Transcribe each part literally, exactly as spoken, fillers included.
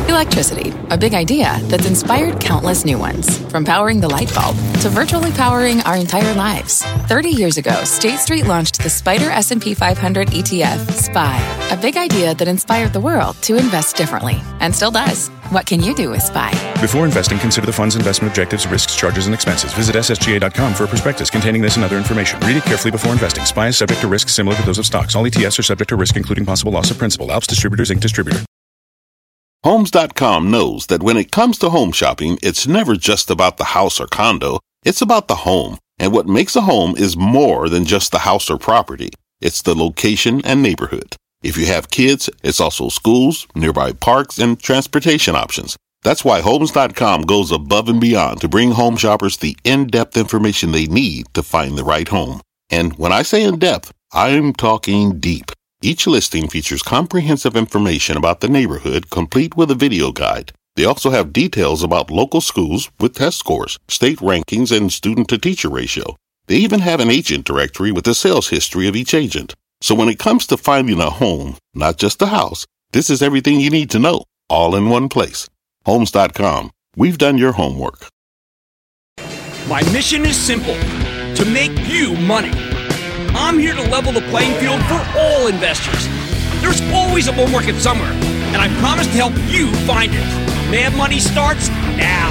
Electricity, a big idea that's inspired countless new ones. From powering the light bulb to virtually powering our entire lives. thirty years ago, State Street launched the Spider S and P five hundred E T F, S P Y, a big idea that inspired the world to invest differently, and still does. What can you do with S P Y? Before investing, consider the fund's investment objectives, risks, charges, and expenses. Visit S S G A dot com for a prospectus containing this and other information. Read it carefully before investing. S P Y is subject to risks similar to those of stocks. All E T Fs are subject to risk, including possible loss of principal. Alps Distributors, Incorporated. Distributor. Homes dot com knows that when it comes to home shopping, it's never just about the house or condo. It's about the home. And what makes a home is more than just the house or property. It's the location and neighborhood. If you have kids, it's also schools, nearby parks, and transportation options. That's why Homes dot com goes above and beyond to bring home shoppers the in-depth information they need to find the right home. And when I say in-depth, I'm talking deep. Each listing features comprehensive information about the neighborhood, complete with a video guide. They also have details about local schools with test scores, state rankings, and student-to-teacher ratio. They even have an agent directory with the sales history of each agent. So when it comes to finding a home, not just a house, this is everything you need to know, all in one place. Homes dot com. We've done your homework. My mission is simple, to make you money. I'm here to level the playing field for all investors. There's always a bull market somewhere, and I promise to help you find it. Mad Money starts now.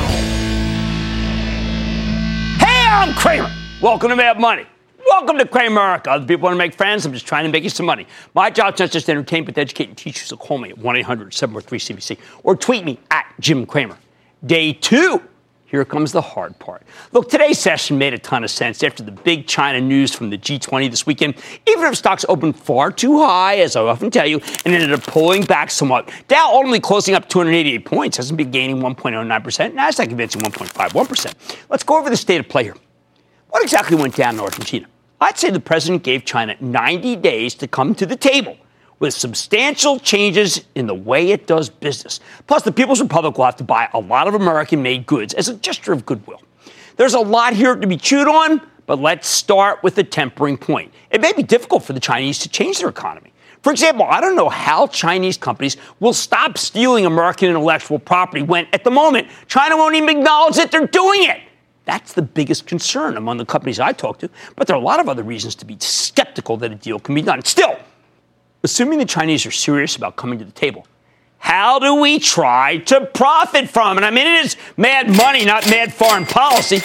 Hey, I'm Cramer. Welcome to Mad Money. Welcome to Cramerica. Other people want to make friends. I'm just trying to make you some money. My job's not just to entertain, but to educate and teach you. So call me at one eight hundred seven four three C B C or tweet me at Jim Cramer. Day two. Here comes the hard part. Look, today's session made a ton of sense after the big China news from the G twenty this weekend. Even if stocks opened far too high, as I often tell you, and ended up pulling back somewhat. Dow ultimately closing up two hundred eighty-eight points, S and P gaining one point oh nine percent, NASDAQ advancing one point five one percent. Let's go over the state of play here. What exactly went down in Argentina? I'd say the president gave China ninety days to come to the table with substantial changes in the way it does business. Plus, the People's Republic will have to buy a lot of American-made goods as a gesture of goodwill. There's a lot here to be chewed on, but let's start with the tempering point. It may be difficult for the Chinese to change their economy. For example, I don't know how Chinese companies will stop stealing American intellectual property when, at the moment, China won't even acknowledge that they're doing it. That's the biggest concern among the companies I talk to, but there are a lot of other reasons to be skeptical that a deal can be done. Still, assuming the Chinese are serious about coming to the table, how do we try to profit from it? I mean, it is mad money, not mad foreign policy.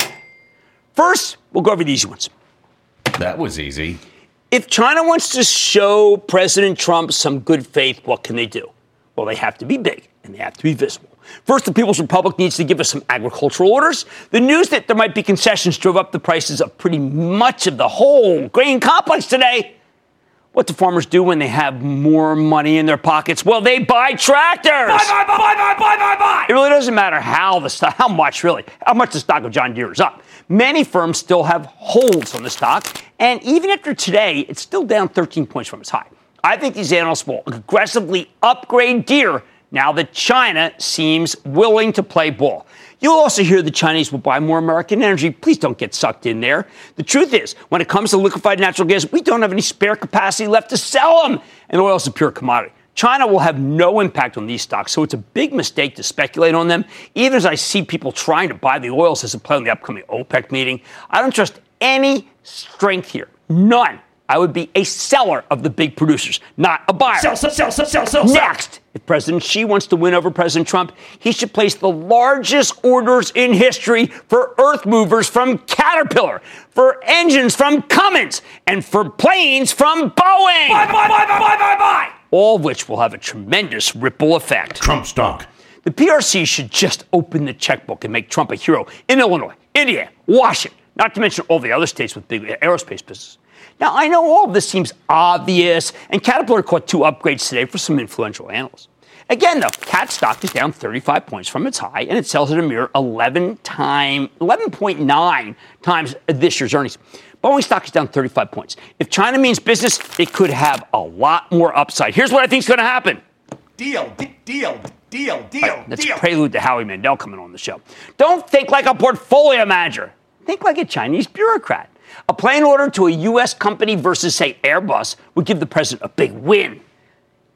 First, we'll go over the easy ones. That was easy. If China wants to show President Trump some good faith, what can they do? Well, they have to be big, and they have to be visible. First, the People's Republic needs to give us some agricultural orders. The news that there might be concessions drove up the prices of pretty much of the whole grain complex today. What do farmers do when they have more money in their pockets? Well, they buy tractors. Buy, buy, buy, buy, buy, buy, buy, buy. It really doesn't matter how the stock, how much really, how much the stock of John Deere is up. Many firms still have holds on the stock, and even after today, it's still down thirteen points from its high. I think these analysts will aggressively upgrade Deere now that China seems willing to play ball. You'll also hear the Chinese will buy more American energy. Please don't get sucked in there. The truth is, when it comes to liquefied natural gas, we don't have any spare capacity left to sell them. And oil is a pure commodity. China will have no impact on these stocks, so it's a big mistake to speculate on them. Even as I see people trying to buy the oils as a play on the upcoming OPEC meeting, I don't trust any strength here. None. I would be a seller of the big producers, not a buyer. Sell, sell, sell, sell, sell, sell. Next, if President Xi wants to win over President Trump, he should place the largest orders in history for earth movers from Caterpillar, for engines from Cummins, and for planes from Boeing. Buy, buy, buy, buy, buy, buy, buy. All of which will have a tremendous ripple effect. Trump stock. The P R C should just open the checkbook and make Trump a hero in Illinois, Indiana, Washington, not to mention all the other states with big aerospace business. Now, I know all of this seems obvious, and Caterpillar caught two upgrades today for some influential analysts. Again, though, Cat stock is down thirty-five points from its high, and it sells at a mere eleven time, eleven point nine times this year's earnings. Boeing stock is down thirty-five points. If China means business, it could have a lot more upside. Here's what I think is going to happen. Deal, d- deal, deal, deal, right, that's deal. a prelude to Howie Mandel coming on the show. Don't think like a portfolio manager. Think like a Chinese bureaucrat. A plane order to a U S company versus, say, Airbus would give the president a big win.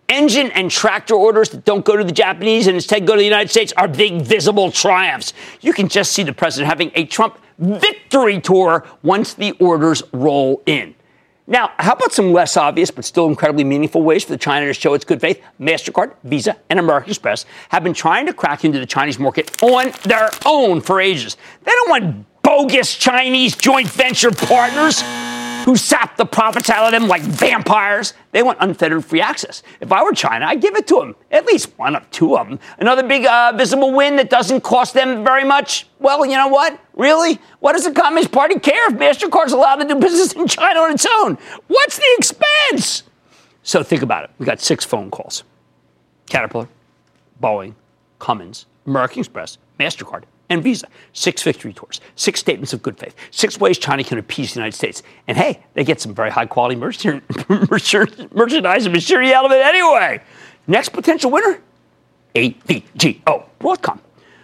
Engine and tractor orders that don't go to the Japanese and instead go to the United States are big, visible triumphs. You can just see the president having a Trump victory tour once the orders roll in. Now, how about some less obvious but still incredibly meaningful ways for China to show its good faith? MasterCard, Visa, and American Express have been trying to crack into the Chinese market on their own for ages. They don't want bogus Chinese joint venture partners who sap the profits out of them like vampires. They want unfettered free access. If I were China, I'd give it to them. At least one or two of them. Another big uh, visible win that doesn't cost them very much. Well, you know what? Really? What does the Communist Party care if MasterCard's allowed to do business in China on its own? What's the expense? So think about it. We got six phone calls. Caterpillar, Boeing, Cummins, American Express, MasterCard, and Visa. Six victory tours, six statements of good faith, six ways China can appease the United States. And hey, they get some very high-quality merchandise and machinery out of it anyway. Next potential winner? A V G O, Broadcom.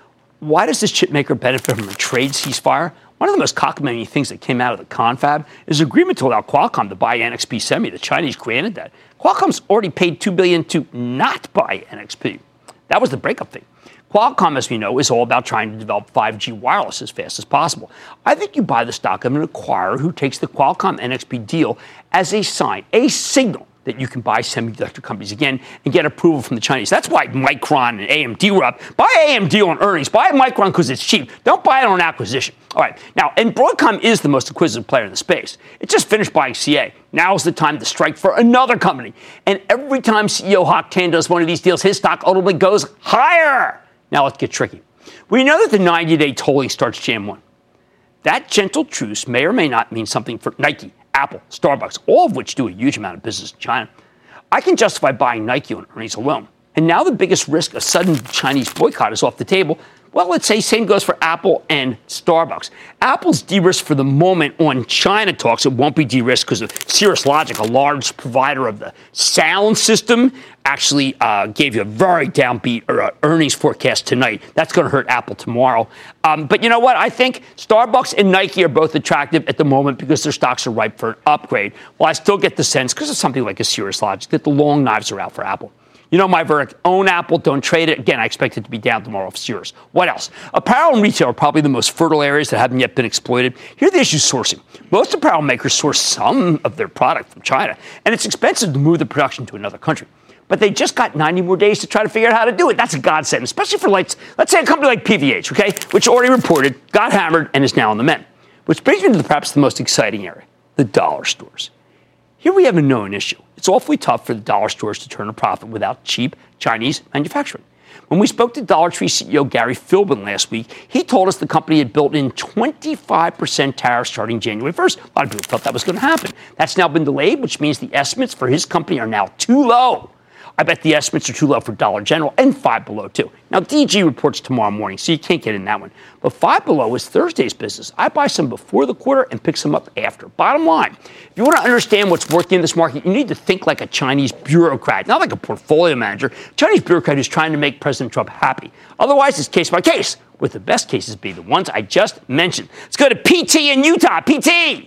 Why does this chip maker benefit from a trade ceasefire? One of the most cockamamie things that came out of the confab is an agreement to allow Qualcomm to buy N X P Semi. The Chinese granted that. Qualcomm's already paid two billion dollars to not buy N X P. That was the breakup thing. Qualcomm, as we know, is all about trying to develop five G wireless as fast as possible. I think you buy the stock of an acquirer who takes the Qualcomm N X P deal as a sign, a signal that you can buy semiconductor companies again and get approval from the Chinese. That's why Micron and A M D were up. Buy A M D on earnings. Buy Micron because it's cheap. Don't buy it on acquisition. All right. Now, and Broadcom is the most acquisitive player in the space. It just finished buying C A. Now is the time to strike for another company. And every time C E O Hock Tan does one of these deals, his stock ultimately goes higher. Now let's get tricky. We know that the ninety-day tolling starts January first. That gentle truce may or may not mean something for Nike, Apple, Starbucks, all of which do a huge amount of business in China. I can justify buying Nike on earnings alone. And now the biggest risk of sudden Chinese boycott is off the table. Well, let's say same goes for Apple and Starbucks. Apple's de-risked for the moment on China talks. It won't be de-risked because of Cirrus Logic, a large provider of the sound system, actually uh, gave you a very downbeat or, uh, earnings forecast tonight. That's going to hurt Apple tomorrow. Um, but you know what? I think Starbucks and Nike are both attractive at the moment because their stocks are ripe for an upgrade. Well, I still get the sense, because of something like a Cirrus Logic, that the long knives are out for Apple. You know my verdict, own Apple, don't trade it. Again, I expect it to be down tomorrow off Cirrus. What else? Apparel and retail are probably the most fertile areas that haven't yet been exploited. Here are the issues sourcing. Most apparel makers source some of their product from China, and it's expensive to move the production to another country. But they just got ninety more days to try to figure out how to do it. That's a godsend, especially for, like, let's say a company like P V H, okay, which already reported, got hammered, and is now on the mend. Which brings me to perhaps the most exciting area, the dollar stores. Here we have a known issue. It's awfully tough for the dollar stores to turn a profit without cheap Chinese manufacturing. When we spoke to Dollar Tree C E O Gary Philbin last week, he told us the company had built in twenty-five percent tariffs starting January first. A lot of people thought that was going to happen. That's now been delayed, which means the estimates for his company are now too low. I bet the estimates are too low for Dollar General and Five Below, too. Now, D G reports tomorrow morning, so you can't get in that one. But Five Below is Thursday's business. I buy some before the quarter and pick some up after. Bottom line, if you want to understand what's working in this market, you need to think like a Chinese bureaucrat, not like a portfolio manager. Chinese bureaucrat who's trying to make President Trump happy. Otherwise, it's case by case, with the best cases being the ones I just mentioned. Let's go to P T in Utah. P T!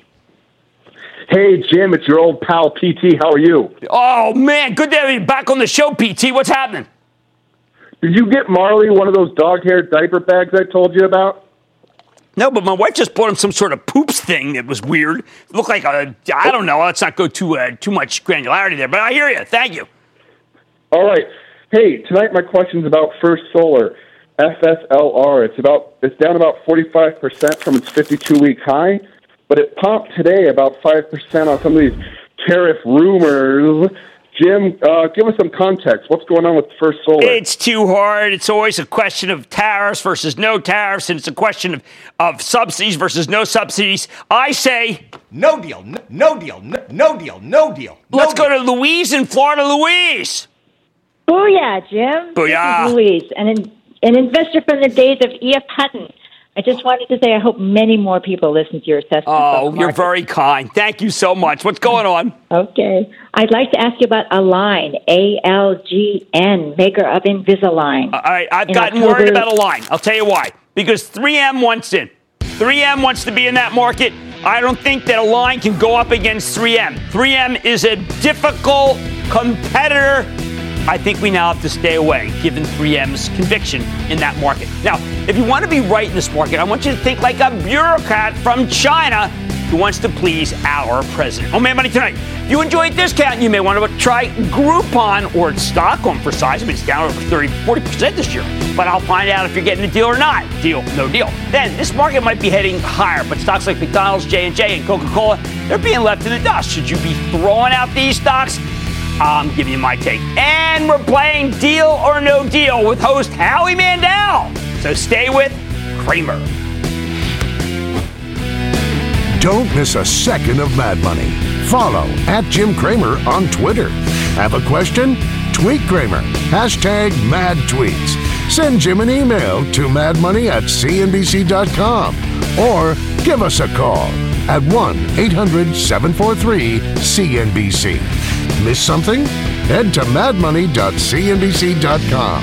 Hey, Jim, it's your old pal, P T. How are you? Oh, man, good to have you back on the show, P T. What's happening? Did you get Marley one of those dog-hair diaper bags I told you about? No, but my wife just bought him some sort of poops thing that was weird. It looked like a, I don't know, let's not go too, uh, too much granularity there, but I hear you. Thank you. All right. Hey, tonight my question's about First Solar, F S L R. It's about it's down about forty-five percent from its fifty-two week high. But it popped today about five percent on some of these tariff rumors. Jim, uh, give us some context. What's going on with First Solar? It's too hard. It's always a question of tariffs versus no tariffs, and it's a question of, of subsidies versus no subsidies. I say... No deal, no, no deal, no, no deal, no deal. No let's deal. go to Louise in Florida. Louise! Booyah, Jim. Booyah. This is Louise, an, in, an investor from the days of E F. Hutton. I just wanted to say I hope many more people listen to your assessment. Oh, you're very kind. Thank you so much. What's going on? Okay. I'd like to ask you about Align, A L G N, maker of Invisalign. All right, I've in gotten October. worried about Align. I'll tell you why. Because three M wants in. three M wants to be in that market. I don't think that Align can go up against three M. three M is a difficult competitor. I think we now have to stay away, given three M's conviction in that market. Now, if you want to be right in this market, I want you to think like a bureaucrat from China who wants to please our president. On Mad Money tonight, if you enjoyed this count, you may want to try Groupon or its stock going for size. I mean, it's down over thirty, forty percent this year. But I'll find out if you're getting a deal or not. Deal, no deal. Then this market might be heading higher, but stocks like McDonald's, J and J, and Coca-Cola, they're being left in the dust. Should you be throwing out these stocks? I'm giving you my take. And we're playing Deal or No Deal with host Howie Mandel. So stay with Cramer. Don't miss a second of Mad Money. Follow at Jim Cramer on Twitter. Have a question? Tweet Cramer. Hashtag Mad Tweets. Send Jim an email to madmoney at c n b c dot com or give us a call at one eight hundred seven four three C N B C. Miss something? Head to mad money dot c n b c dot com.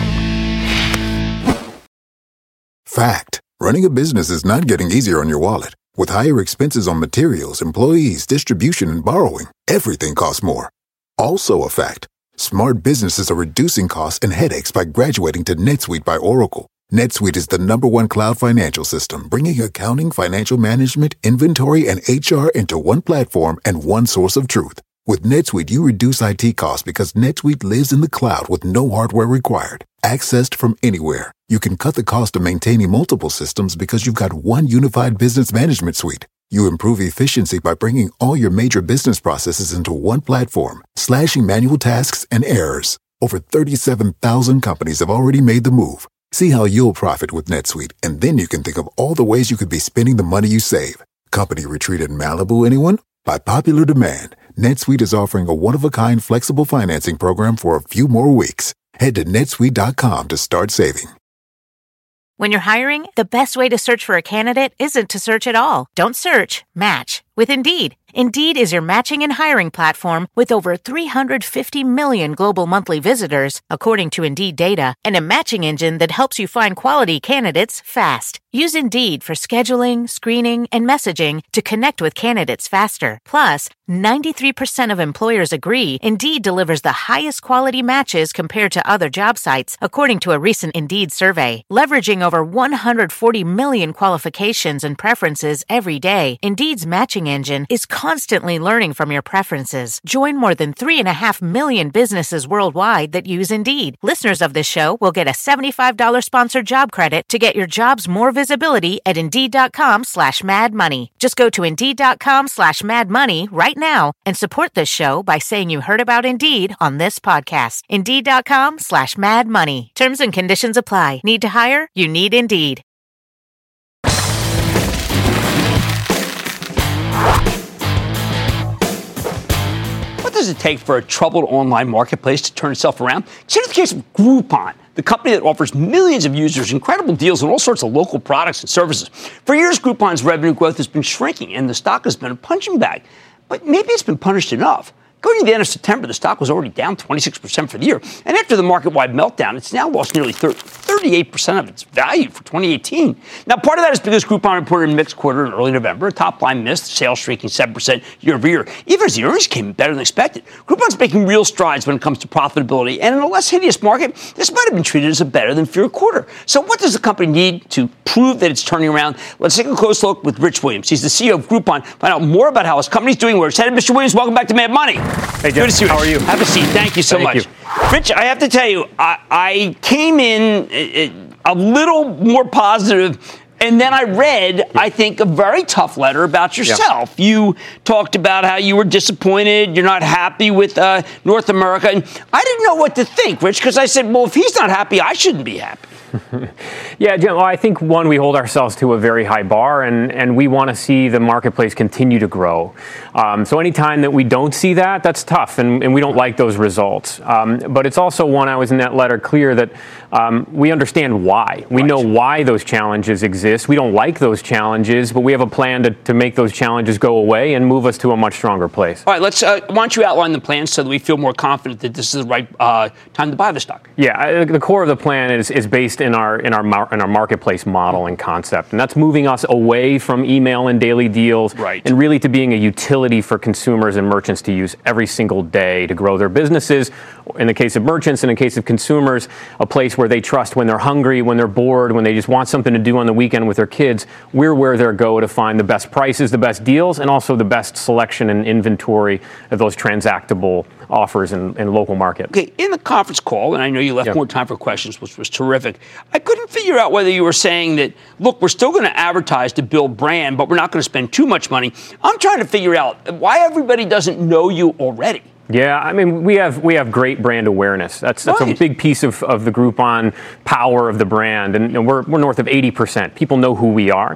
Fact. Running a business is not getting easier on your wallet. With higher expenses on materials, employees, distribution, and borrowing, everything costs more. Also a fact. Smart businesses are reducing costs and headaches by graduating to NetSuite by Oracle. NetSuite is the number one cloud financial system, bringing accounting, financial management, inventory, and H R into one platform and one source of truth. With NetSuite, you reduce I T costs because NetSuite lives in the cloud with no hardware required. Accessed from anywhere. You can cut the cost of maintaining multiple systems because you've got one unified business management suite. You improve efficiency by bringing all your major business processes into one platform, slashing manual tasks and errors. Over thirty-seven thousand companies have already made the move. See how you'll profit with NetSuite, and then you can think of all the ways you could be spending the money you save. Company retreat in Malibu, anyone? By popular demand, NetSuite is offering a one-of-a-kind flexible financing program for a few more weeks. Head to netsuite dot com to start saving. When you're hiring, the best way to search for a candidate isn't to search at all. Don't search, match with Indeed. Indeed is your matching and hiring platform with over three hundred fifty million global monthly visitors, according to Indeed data, and a matching engine that helps you find quality candidates fast. Use Indeed for scheduling, screening, and messaging to connect with candidates faster. Plus, ninety-three percent of employers agree Indeed delivers the highest quality matches compared to other job sites, according to a recent Indeed survey. Leveraging over one hundred forty million qualifications and preferences every day, Indeed's matching engine is constantly learning from your preferences. Join more than three and a half million businesses worldwide that use Indeed. Listeners of this show will get a seventy-five dollars sponsored job credit to get your jobs more visibility at Indeed.com slash Mad Money. Just go to Indeed.com slash Mad Money right now and support this show by saying you heard about Indeed on this podcast. Indeed.com slash Mad Money. Terms and conditions apply. Need to hire? You need Indeed. What does it take for a troubled online marketplace to turn itself around? Consider the case of Groupon, the company that offers millions of users incredible deals on all sorts of local products and services. For years, Groupon's revenue growth has been shrinking, and the stock has been a punching bag. But maybe it's been punished enough. Going to the end of September, the stock was already down twenty-six percent for the year. And after the market-wide meltdown, it's now lost nearly thirty-eight percent of its value for twenty eighteen. Now, part of that is because Groupon reported a mixed quarter in early November. Top line missed, sales shrinking seven percent year over year. Even as the earnings came in better than expected. Groupon's making real strides when it comes to profitability. And in a less hideous market, this might have been treated as a better than feared quarter. So what does the company need to prove that it's turning around? Let's take a close look with Rich Williams. He's the C E O of Groupon. Find out more about how his company's doing, where it's headed. Mister Williams, welcome back to Mad Money. Hey, Jim. Good to see you. How are you? Have a seat. Thank you so Thank much. You. Rich, I have to tell you, I, I came in a little more positive, and then I read, yeah. I think, a very tough letter about yourself. Yeah. You talked about how you were disappointed, you're not happy with uh, North America, and I didn't know what to think, Rich, because I said, well, if he's not happy, I shouldn't be happy. Yeah, Jim, well, I think, one, we hold ourselves to a very high bar, and, and we want to see the marketplace continue to grow. Um, so anytime that we don't see that, that's tough, and, and we don't like those results. Um, but it's also, one, I was in that letter clear that um, we understand why. We right. know why those challenges exist. exist. We don't like those challenges, but we have a plan to, to make those challenges go away and move us to a much stronger place. All right, let's. Uh, why don't you outline the plan so that we feel more confident that this is the right uh, time to buy the stock? Yeah, I, the core of the plan is is based in our in our mar- in our marketplace model and concept, and that's moving us away from email and daily deals, right, and really to being a utility for consumers and merchants to use every single day to grow their businesses. In the case of merchants, and in the case of consumers, a place where they trust when they're hungry, when they're bored, when they just want something to do on the weekend with their kids. We're where they go to find the best prices, the best deals, and also the best selection and inventory of those transactable offers in, in local market. Okay, in the conference call, and I know you left yeah. more time for questions, which was terrific, I couldn't figure out whether you were saying that, look, we're still going to advertise to build brand, but we're not going to spend too much money. I'm trying to figure out why everybody doesn't know you already. Yeah, I mean, we have we have great brand awareness. That's that's right. a big piece of, of the Groupon power of the brand, and, and we're we're north of eighty percent. People know who we are.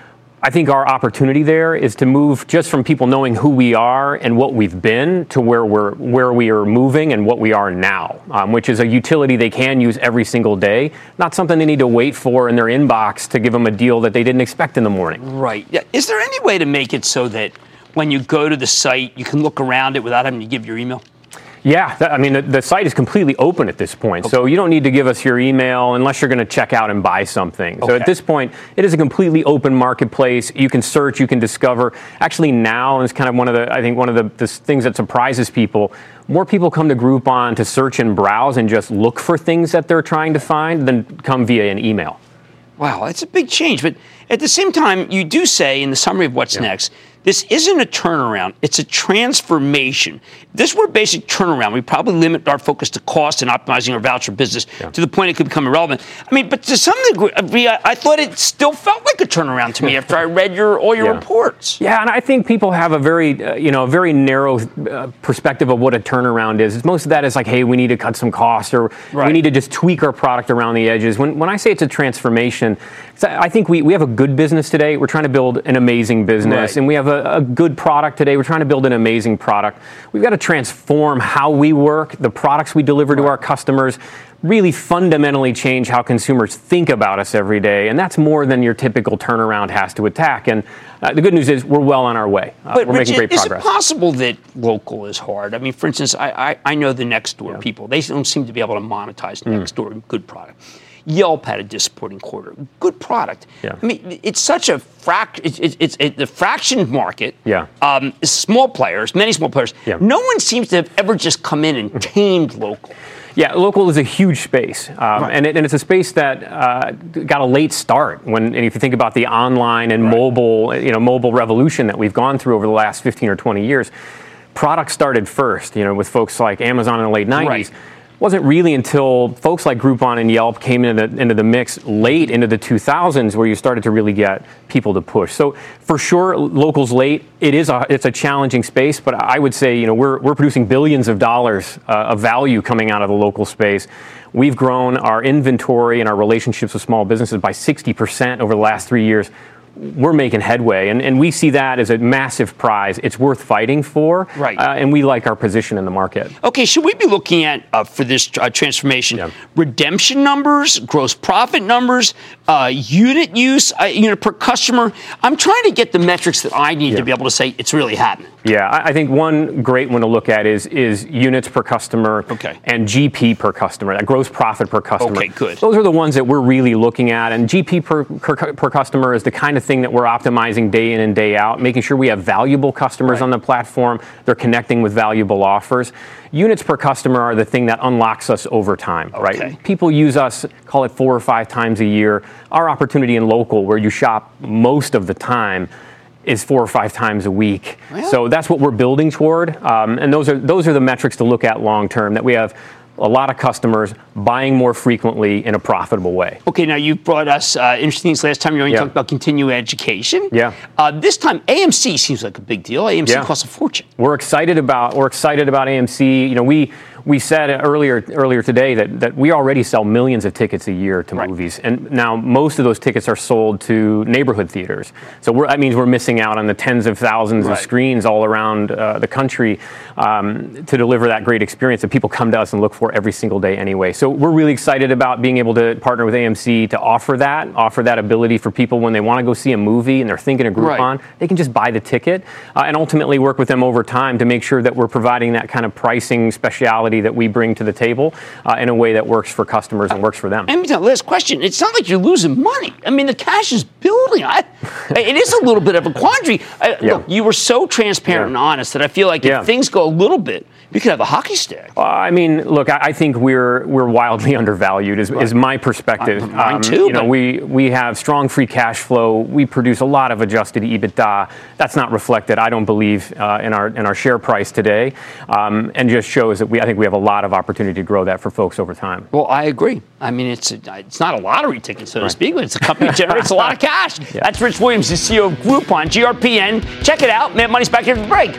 I think our opportunity there is to move just from people knowing who we are and what we've been to where we're where we are moving and what we are now, um, which is a utility they can use every single day, not something they need to wait for in their inbox to give them a deal that they didn't expect in the morning. Right. Yeah. Is there any way to make it so that when you go to the site, you can look around it without having to give your email? Yeah, that, I mean, the, the site is completely open at this point, okay. so you don't need to give us your email unless you're going to check out and buy something. Okay. So at this point, it is a completely open marketplace. You can search, you can discover. Actually now, and it's kind of one of the, I think one of the, the things that surprises people, more people come to Groupon to search and browse and just look for things that they're trying to find than come via an email. Wow, that's a big change. But at the same time, you do say in the summary of what's yeah. next, this isn't a turnaround. It's a transformation. If this were a basic turnaround, we probably limit our focus to cost and optimizing our voucher business yeah. to the point it could become irrelevant. I mean, but to some degree, I, I thought it still felt like a turnaround to me after I read your all your yeah. reports. Yeah, and I think people have a very, uh, you know, a very narrow uh, perspective of what a turnaround is. Most of that is like, hey, we need to cut some costs, or right. we need to just tweak our product around the edges. When when I say it's a transformation, I think we, we have a good business today. We're trying to build an amazing business, right. and we have a A, a good product today. We're trying to build an amazing product. We've got to transform how we work, the products we deliver to our customers, really fundamentally change how consumers think about us every day. And that's more than your typical turnaround has to attack. And uh, the good news is we're well on our way. Uh, but we're Rich, making great is progress. Is it possible that local is hard? I mean, for instance, I, I, I know the Nextdoor yeah. people. They don't seem to be able to monetize mm. Nextdoor. Good product. Yelp had a disappointing quarter. Good product. Yeah. I mean, it's such a frac. It's it's, it's it, the fraction market. Yeah. Um, small players, many small players. Yeah. No one seems to have ever just come in and tamed local. Yeah, local is a huge space, um, right. and, it, and it's a space that uh, got a late start. When, and if you think about the online and right. mobile, you know, mobile revolution that we've gone through over the last fifteen or twenty years, product started first. You know, with folks like Amazon in the late nineties. Right. It wasn't really until folks like Groupon and Yelp came into the, into the mix late into the two thousands where you started to really get people to push. So for sure, local's late. It is a it's a challenging space, but I would say you know we're we're producing billions of dollars uh, of value coming out of the local space. We've grown our inventory and our relationships with small businesses by sixty percent over the last three years. We're making headway, and, and we see that as a massive prize. It's worth fighting for, right? Uh, and we like our position in the market. Okay, should we be looking at uh, for this uh, transformation yeah. redemption numbers, gross profit numbers, uh, unit use, uh, unit per customer? I'm trying to get the metrics that I need yeah. to be able to say it's really happening. Yeah, I, I think one great one to look at is is units per customer okay. and G P per customer, that gross profit per customer. Okay, good. Those are the ones that we're really looking at, and G P per, per, per customer is the kind of thing that we're optimizing day in and day out, making sure we have valuable customers right. on the platform. They're connecting with valuable offers. Units per customer are the thing that unlocks us over time, okay. right? People use us, call it four or five times a year. Our opportunity in local, where you shop most of the time, is four or five times a week. Really? So that's what we're building toward. Um, and those are those are the metrics to look at long term, that we have a lot of customers buying more frequently in a profitable way. Okay, now you brought us uh, interesting things last time. You only yeah. talked about continuing education. Yeah. Uh, this time, A M C seems like a big deal. A M C yeah. costs a fortune. We're excited about we're excited about A M C. You know, we we said earlier earlier today that, that we already sell millions of tickets a year to right. movies. And now most of those tickets are sold to neighborhood theaters. So we're, that means we're missing out on the tens of thousands right. of screens all around uh, the country um, to deliver that great experience that people come to us and look for every single day anyway. So we're really excited about being able to partner with A M C to offer that, offer that ability for people when they want to go see a movie and they're thinking of Groupon, right. they can just buy the ticket uh, and ultimately work with them over time to make sure that we're providing that kind of pricing speciality that we bring to the table uh, in a way that works for customers and works for them. And last question, it's not like you're losing money. I mean, the cash is building. I, it is a little bit of a quandary. I, yeah. Look, you were so transparent yeah. and honest that I feel like yeah. if things go a little bit, you could have a hockey stick. Uh, I mean, look, I, I think we're we're wildly undervalued, is, right. is my perspective. Uh, mine um, too. You know, we we have strong free cash flow. We produce a lot of adjusted EBITDA. That's not reflected, I don't believe, uh, in our in our share price today, um, and just shows that we I think we have a lot of opportunity to grow that for folks over time. Well, I agree. I mean, it's a, it's not a lottery ticket, so right. to speak, but it's a company that generates a lot of cash. Yeah. That's Rich Williams, the C E O of Groupon, G R P N. Check it out. Mad Money's back here for the break.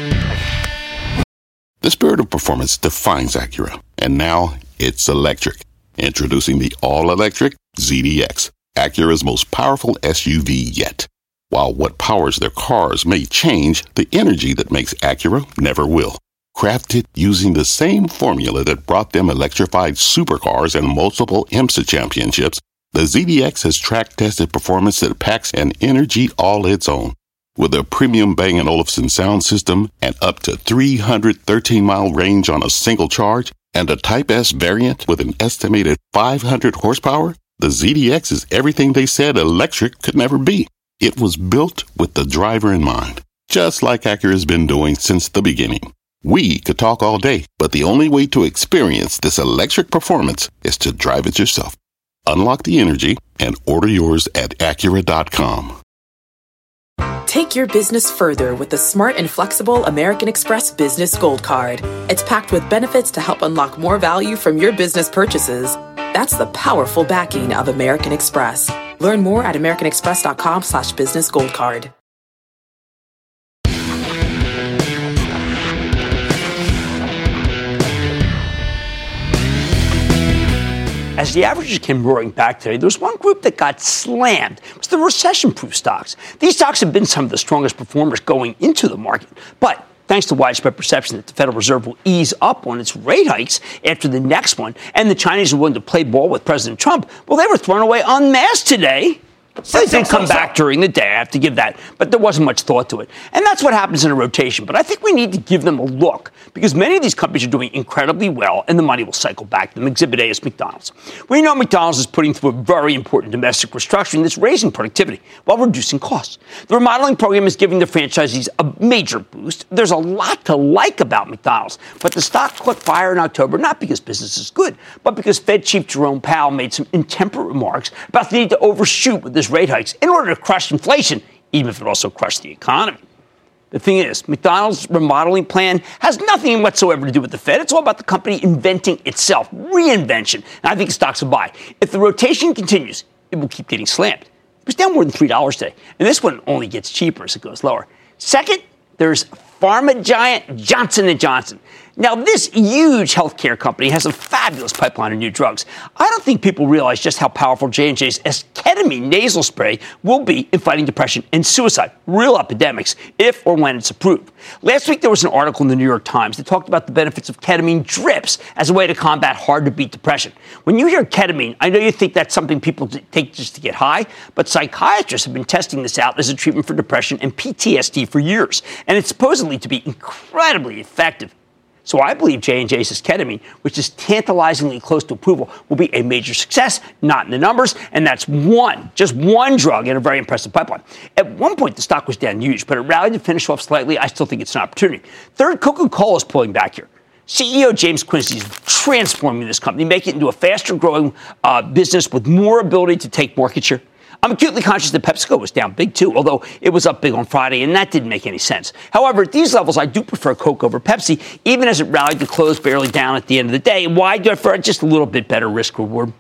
The spirit of performance defines Acura, and now it's electric. Introducing the all-electric Z D X, Acura's most powerful S U V yet. While what powers their cars may change, the energy that makes Acura never will. Crafted using the same formula that brought them electrified supercars and multiple IMSA championships, the Z D X has track-tested performance that packs an energy all its own. With a premium Bang and Olufsen sound system and up to three hundred thirteen mile range on a single charge, and a Type S variant with an estimated five hundred horsepower, the Z D X is everything they said electric could never be. It was built with the driver in mind, just like Acura's been doing since the beginning. We could talk all day, but the only way to experience this electric performance is to drive it yourself. Unlock the energy and order yours at Acura dot com. Take your business further with the smart and flexible American Express Business Gold Card. It's packed with benefits to help unlock more value from your business purchases. That's the powerful backing of American Express. Learn more at americanexpress.com slash business gold card. As the averages came roaring back today, there was one group that got slammed. It was the recession-proof stocks. These stocks have been some of the strongest performers going into the market. But thanks to widespread perception that the Federal Reserve will ease up on its rate hikes after the next one, and the Chinese are willing to play ball with President Trump, well, they were thrown away en masse today. They did come back during the day, I have to give that, but there wasn't much thought to it. And that's what happens in a rotation. But I think we need to give them a look because many of these companies are doing incredibly well and the money will cycle back to them. Exhibit A is McDonald's. We know McDonald's is putting through a very important domestic restructuring that's raising productivity while reducing costs. The remodeling program is giving the franchisees a major boost. There's a lot to like about McDonald's, but the stock caught fire in October, not because business is good, but because Fed Chief Jerome Powell made some intemperate remarks about the need to overshoot with this rate hikes in order to crush inflation, even if it also crushed the economy. The thing is, McDonald's remodeling plan has nothing whatsoever to do with the Fed. It's all about the company inventing itself, reinvention. And I think the stock's a buy. If the rotation continues, it will keep getting slammed. It was down more than three dollars today. And this one only gets cheaper as it goes lower. Second, there's pharma giant Johnson and Johnson. Now, this huge healthcare company has a fabulous pipeline of new drugs. I don't think people realize just how powerful J and J's esketamine nasal spray will be in fighting depression and suicide, real epidemics, if or when it's approved. Last week, there was an article in the New York Times that talked about the benefits of ketamine drips as a way to combat hard-to-beat depression. When you hear ketamine, I know you think that's something people take just to get high, but psychiatrists have been testing this out as a treatment for depression and P T S D for years, and it's supposedly to be incredibly effective. So I believe J and J's ketamine, which is tantalizingly close to approval, will be a major success, not in the numbers, and that's one, just one drug in a very impressive pipeline. At one point, the stock was down huge, but it rallied to finish off slightly. I still think it's an opportunity. Third, Coca-Cola is pulling back here. C E O James Quincy is transforming this company, making it into a faster-growing uh, business with more ability to take market share. I'm acutely conscious that PepsiCo was down big, too, although it was up big on Friday, and that didn't make any sense. However, at these levels, I do prefer Coke over Pepsi, even as it rallied to close barely down at the end of the day. Why do I prefer just a little bit better risk-reward?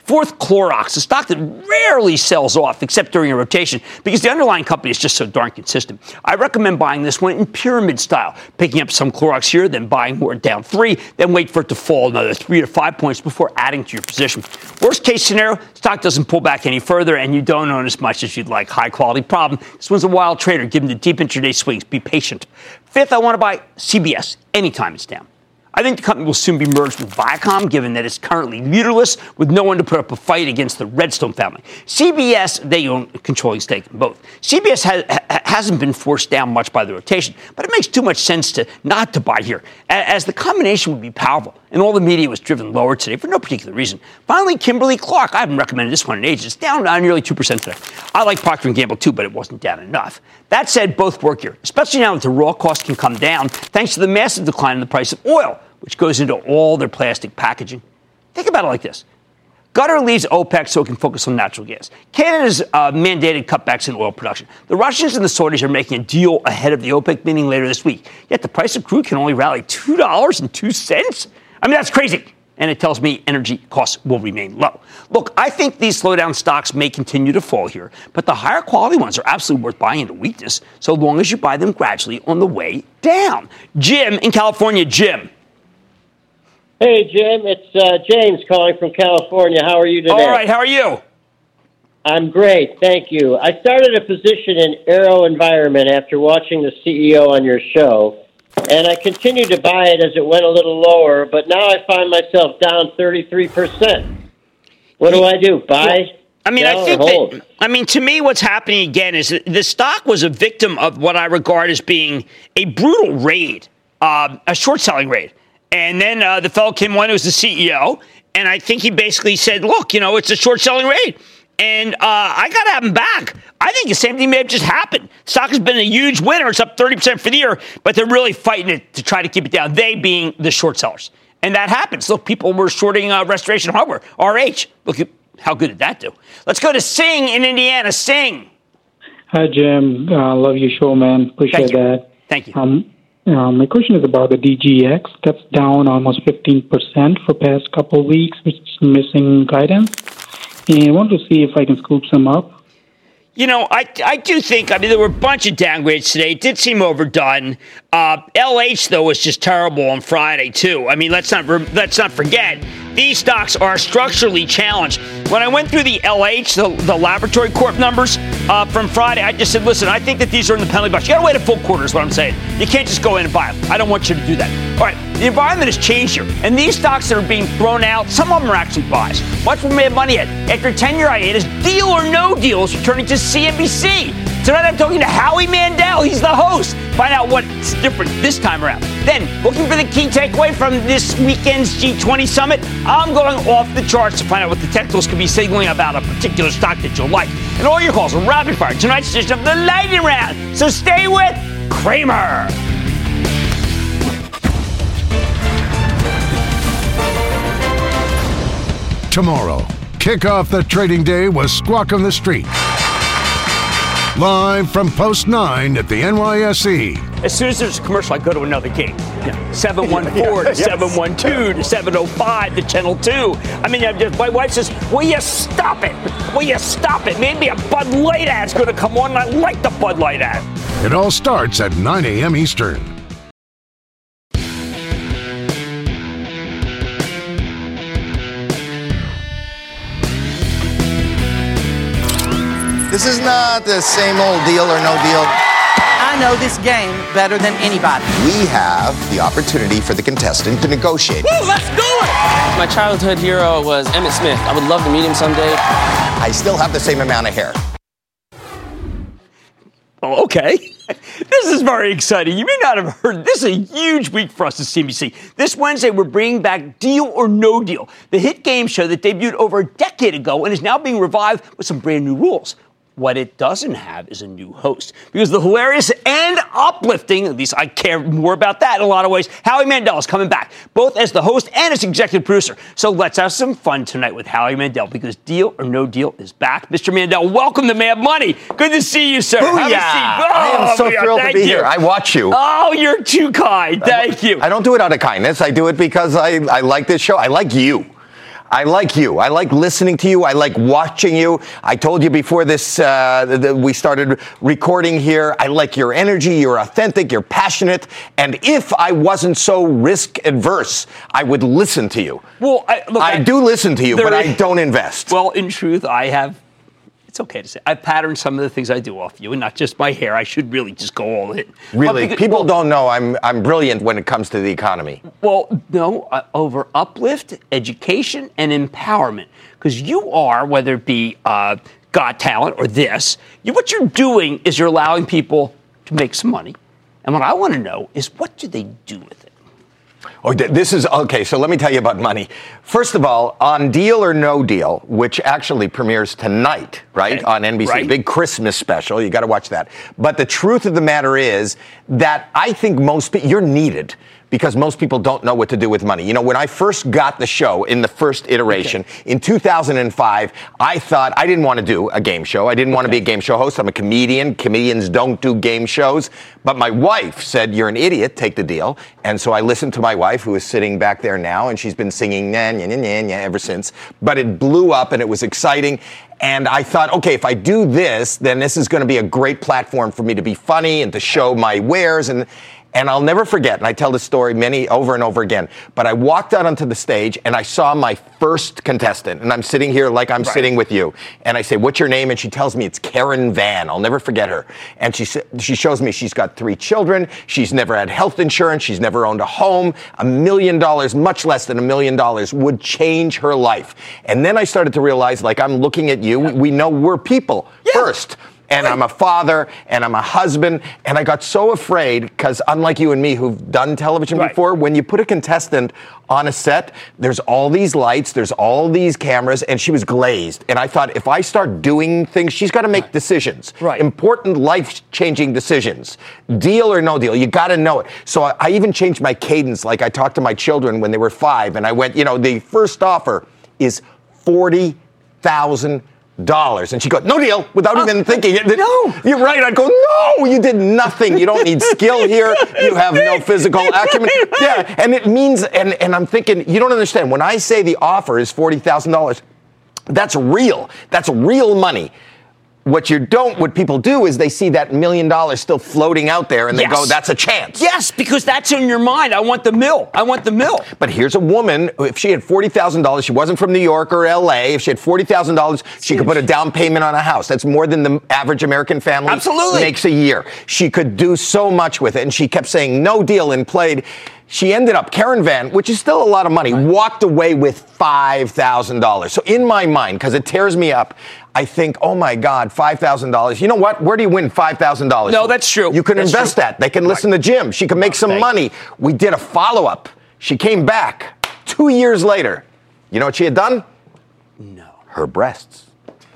Fourth, Clorox, a stock that rarely sells off except during a rotation because the underlying company is just so darn consistent. I recommend buying this one in pyramid style, picking up some Clorox here, then buying more down three, then wait for it to fall another three to five points before adding to your position. Worst case scenario, stock doesn't pull back any further and you don't own as much as you'd like. High quality problem. This one's a wild trader. Give them the deep intraday swings. Be patient. Fifth, I want to buy C B S anytime it's down. I think the company will soon be merged with Viacom, given that it's currently leaderless with no one to put up a fight against the Redstone family. C B S, they own a controlling stake in both. C B S has, ha, hasn't been forced down much by the rotation, but it makes too much sense to not to buy here, as the combination would be powerful, and all the media was driven lower today for no particular reason. Finally, Kimberly-Clark. I haven't recommended this one in ages. It's down uh, nearly two percent today. I like Procter and Gamble too, but it wasn't down enough. That said, both work here, especially now that the raw cost can come down thanks to the massive decline in the price of oil, which goes into all their plastic packaging. Think about it like this. Qatar leaves OPEC so it can focus on natural gas. Canada's uh, mandated cutbacks in oil production. The Russians and the Saudis are making a deal ahead of the OPEC meeting later this week. Yet the price of crude can only rally two dollars and two cents? I mean, that's crazy. And it tells me energy costs will remain low. Look, I think these slowdown stocks may continue to fall here, but the higher quality ones are absolutely worth buying into weakness, so long as you buy them gradually on the way down. Jim in California. Jim. Hey, Jim, it's uh, James calling from California. How are you today? All right, how are you? I'm great, thank you. I started a position in Aero Environment after watching the C E O on your show, and I continued to buy it as it went a little lower, but now I find myself down thirty-three percent. What do I do? Buy? Well, I mean, I think that, I mean, to me, what's happening again is that the stock was a victim of what I regard as being a brutal raid, uh, a short-selling raid. And then uh, the fellow came on who was the C E O, and I think he basically said, look, you know, it's a short-selling rate. And uh, I got to have him back. I think the same thing may have just happened. Stock has been a huge winner. It's up thirty percent for the year, but they're really fighting it to try to keep it down, they being the short sellers. And that happens. Look, people were shorting uh, Restoration Hardware, R H. Look, how good did that do? Let's go to Singh in Indiana. Singh. Hi, Jim. Uh, love your show, man. Appreciate Thank you. that. Thank you. Um, Uh, my question is about the D G X. That's down almost fifteen percent for past couple of weeks, which is missing guidance. And I want to see if I can scoop some up. You know, I I do think, I mean, there were a bunch of downgrades today. It did seem overdone. Uh, L H, though, was just terrible on Friday, too. I mean, let's not let's not forget, these stocks are structurally challenged. When I went through the L H, the, the Laboratory Corp numbers uh, from Friday, I just said, listen, I think that these are in the penalty box. You got to wait a full quarter is what I'm saying. You can't just go in and buy them. I don't want you to do that. All right, the environment has changed here. And these stocks that are being thrown out, some of them are actually buys. Watch where we made money at. After a ten-year hiatus, deal or no deal is returning to C N B C. Tonight I'm talking to Howie Mandel. He's the host. Find out what's different this time around. Then, looking for the key takeaway from this weekend's G twenty summit, I'm going off the charts to find out what the technicals could be signaling about a particular stock that you'll like. And all your calls are rapid fire. Tonight's edition of the Lightning Round. So stay with Cramer. Tomorrow, kick off the trading day with Squawk on the Street. Live from Post nine at the N Y S E. As soon as there's a commercial, I go to another game. Yeah. seven one four to seven one two to seven oh five to channel two. I mean, I'm just, my wife says, will you stop it? Will you stop it? Maybe a Bud Light ad's going to come on, and I like the Bud Light ad. It all starts at nine a.m. Eastern. This is not the same old deal or no deal. I know this game better than anybody. We have the opportunity for the contestant to negotiate. Woo, let's do it! My childhood hero was Emmitt Smith. I would love to meet him someday. I still have the same amount of hair. Oh, okay. This is very exciting. You may not have heard. This is a huge week for us at C N B C. This Wednesday, we're bringing back Deal or No Deal, the hit game show that debuted over a decade ago and is now being revived with some brand new rules. What it doesn't have is a new host. Because the hilarious and uplifting, at least I care more about that in a lot of ways, Howie Mandel is coming back, both as the host and as executive producer. So let's have some fun tonight with Howie Mandel, because Deal or No Deal is back. Mister Mandel, welcome to Mad Money. Good to see you, sir. Booyah! Oh, I am so yeah, thrilled to be you. here. I watch you. Oh, you're too kind. Thank I, you. I don't do it out of kindness. I do it because I, I like this show. I like you. I like you. I like listening to you. I like watching you. I told you before this, uh, that we started recording here, I like your energy. You're authentic. You're passionate. And if I wasn't so risk adverse, I would listen to you. Well, I, look, I, I do listen to you, but is, I don't invest. Well, in truth, I have. It's okay to say. I've patterned some of the things I do off you, and not just my hair. I should really just go all in. Really? Because, People well, don't know I'm I'm brilliant when it comes to the economy. Well, no, uh, over uplift, education, and empowerment. Because you are, whether it be uh, Got Talent or this, you, what you're doing is you're allowing people to make some money. And what I want to know is, what do they do with it? Oh, this is, okay, so let me tell you about money. First of all, on Deal or No Deal, which actually premieres tonight, right, okay. on N B C, right. Big Christmas special, you got to watch that. But the truth of the matter is that I think most people, you're needed. Because most people don't know what to do with money. You know, when I first got the show in the first iteration okay. in two thousand five, I thought I didn't want to do a game show. I didn't want okay. to be a game show host. I'm a comedian. Comedians don't do game shows. But my wife said, you're an idiot. Take the deal. And so I listened to my wife, who is sitting back there now, and she's been singing nah, nah, nah, nah, nah, ever since. But it blew up, and it was exciting. And I thought, okay, if I do this, then this is going to be a great platform for me to be funny and to show my wares. And And I'll never forget, and I tell this story many over and over again, but I walked out onto the stage and I saw my first contestant, and I'm sitting here like I'm right. sitting with you. And I say, what's your name? And she tells me it's Karen Van. I'll never forget her. And she she shows me she's got three children. She's never had health insurance. She's never owned a home. A million dollars, much less than a million dollars, would change her life. And then I started to realize, like, I'm looking at you. We know we're people yeah. first. And I'm a father, and I'm a husband, and I got so afraid, because unlike you and me who've done television right. before, when you put a contestant on a set, there's all these lights, there's all these cameras, and she was glazed. And I thought, if I start doing things, she's got to make right. decisions. Right. Important life-changing decisions. Deal or no deal, you got to know it. So I, I even changed my cadence, like I talked to my children when they were five, and I went, you know, the first offer is forty thousand dollars. Dollars. And she goes, no deal, without uh, even thinking. No. You're right. I'd go, no, you did nothing. You don't need skill here. You have no physical acumen. Yeah, and it means, and, and I'm thinking, you don't understand. When I say the offer is forty thousand dollars, that's real. That's real money. What you don't, what people do is they see that million dollars still floating out there and they yes. go, that's a chance. Yes, because that's in your mind. I want the mill. I want the mill. But here's a woman, if she had forty thousand dollars, she wasn't from New York or L A, if she had forty thousand dollars, she could put a down payment on a house. That's more than the average American family Absolutely. makes a year. She could do so much with it. And she kept saying no deal and played. She ended up, Karen Van, which is still a lot of money, right. walked away with five thousand dollars. So in my mind, because it tears me up, I think, oh my God, five thousand dollars. You know what? Where do you win five thousand dollars? No, that's true. You can that's invest true. that. They can listen right. to Jim. She can make some Thanks. money. We did a follow-up. She came back two years later. You know what she had done? No. Her breasts.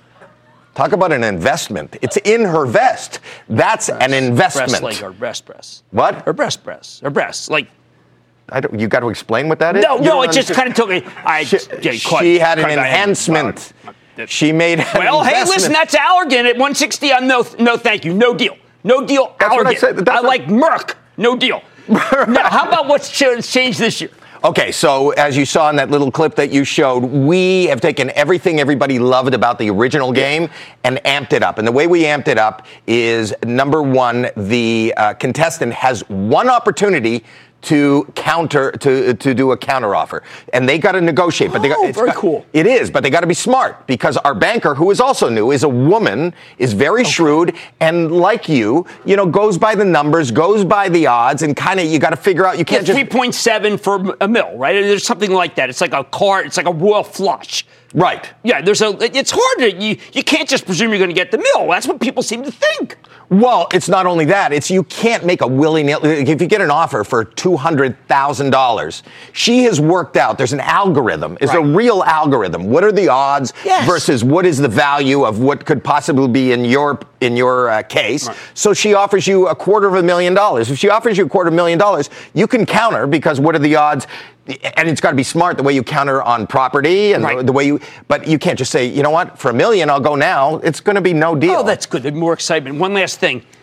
Talk about an investment. It's in her vest. That's breast. an investment. Breast, like her breast breasts. What? Her breast breasts. Her breasts. Like. I don't, you got to explain what that is? No, you no, it just kind of took me. I, she, yeah, she quite, had an enhancement. She made an Well, hey, listen, that's Allergan at one sixty on no, no thank you. No deal. No deal, that's Allergan. What I said. That's I like Merck. No deal. Now, how about what's changed this year? Okay, so as you saw in that little clip that you showed, we have taken everything everybody loved about the original game and amped it up. And the way we amped it up is, number one, the uh, contestant has one opportunity to counter to to do a counter offer, and they got to negotiate. But they got, oh, it's very got, cool. It is, but they got to be smart, because our banker, who is also new, is a woman, is very okay. shrewd, and like you, you know, goes by the numbers, goes by the odds, and kind of you got to figure out. You can't yeah, just three point seven for a mil, right? There's something like that. It's like a card. It's like a royal flush. Right. Yeah, there's a. It's hard to you. You can't just presume you're going to get the mill. That's what people seem to think. Well, it's not only that. It's you can't make a willy-nilly. If you get an offer for two hundred thousand dollars, she has worked out. There's an algorithm. It's right. a real algorithm. What are the odds yes. versus what is the value of what could possibly be in your in your uh, case? Right. So she offers you a quarter of a million dollars. If she offers you a quarter of a million dollars, you can counter, because what are the odds? And it's got to be smart, the way you counter on property and right. the, the way you, but you can't just say, you know what, for a million, I'll go now. It's going to be no deal. Oh, that's good. More excitement. One last thing.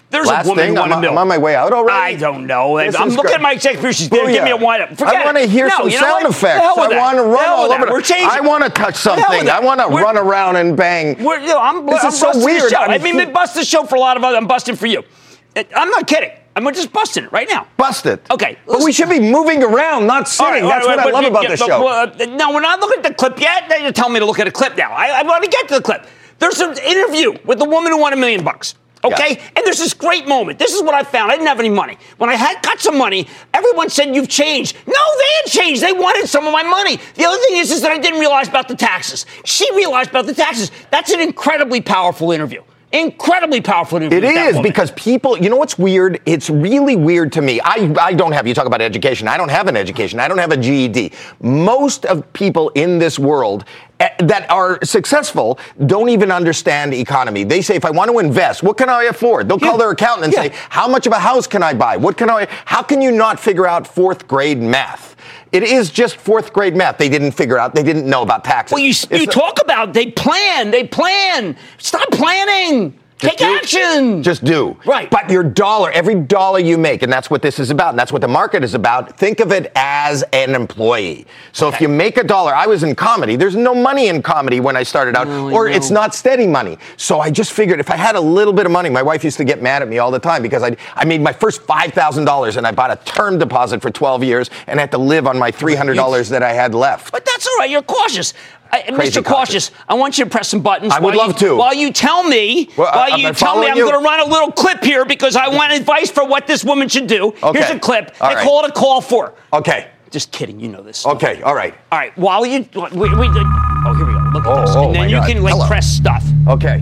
There's Last a woman thing, who won I'm, a million. I'm on my way out already. I don't know. This I'm is looking great. at my executive. She's going to give me a wind-up. Forget I want to it. hear no, some you know sound what? effects. The hell with I that. want to The run hell all with over. that. We're changing. I want to touch The hell with something. that. I want to We're- run around and bang. We're, you know, I'm, this I'm is so busting weird. The show. I'm I mean, they bust the show for a lot of other. I'm busting for you. It, I'm not kidding. I'm just busting it right now. Bust it. Okay. But we should be moving around, not sitting. All right, all That's right, what but- I love but- about yeah, the but- show. well, no, we're not looking at the clip yet. Now you're telling me to look at a clip now. I, I want to get to the clip. There's an interview with the woman who won a million bucks. Okay? Yeah. And there's this great moment. This is what I found. I didn't have any money. When I had got some money, everyone said, you've changed. No, they had changed. They wanted some of my money. The other thing is, is that I didn't realize about the taxes. She realized about the taxes. That's an incredibly powerful interview. Incredibly powerful interview. It is, because people, you know what's weird? It's really weird to me. I, I don't have, you talk about education. I don't have an education. I don't have a G E D. Most of people in this world uh, that are successful don't even understand economy. They say, if I want to invest, what can I afford? They'll call Yeah. their accountant and Yeah. say, how much of a house can I buy? What can I, how can you not figure out fourth grade math? It is just fourth grade math. They didn't figure out. They didn't know about taxes. Well, you, you the, talk about they plan. They plan. Stop planning. Take do, action. Just do. Right. But your dollar, every dollar you make, and that's what this is about, and that's what the market is about, think of it as an employee. So okay. if you make a dollar, I was in comedy. There's no money in comedy when I started out, no, or no. it's not steady money. So I just figured if I had a little bit of money, my wife used to get mad at me all the time because I, I made my first five thousand dollars and I bought a term deposit for twelve years and had to live on my three hundred dollars that I had left. But that's all right. You're cautious. I, Crazy Mister Cautious, I want you to press some buttons. I would while love you, to. While you tell me, well, while I, you I'm tell me, I'm you. going to run a little clip here because I want advice for what this woman should do. Okay. Here's a clip. All They right. call it a call for. Okay. Just kidding. You know this. Okay. All right. All right. While you, we, we, oh, here we go. Look at Oh, this. oh, And then my you God. can like Hello. press stuff. Okay.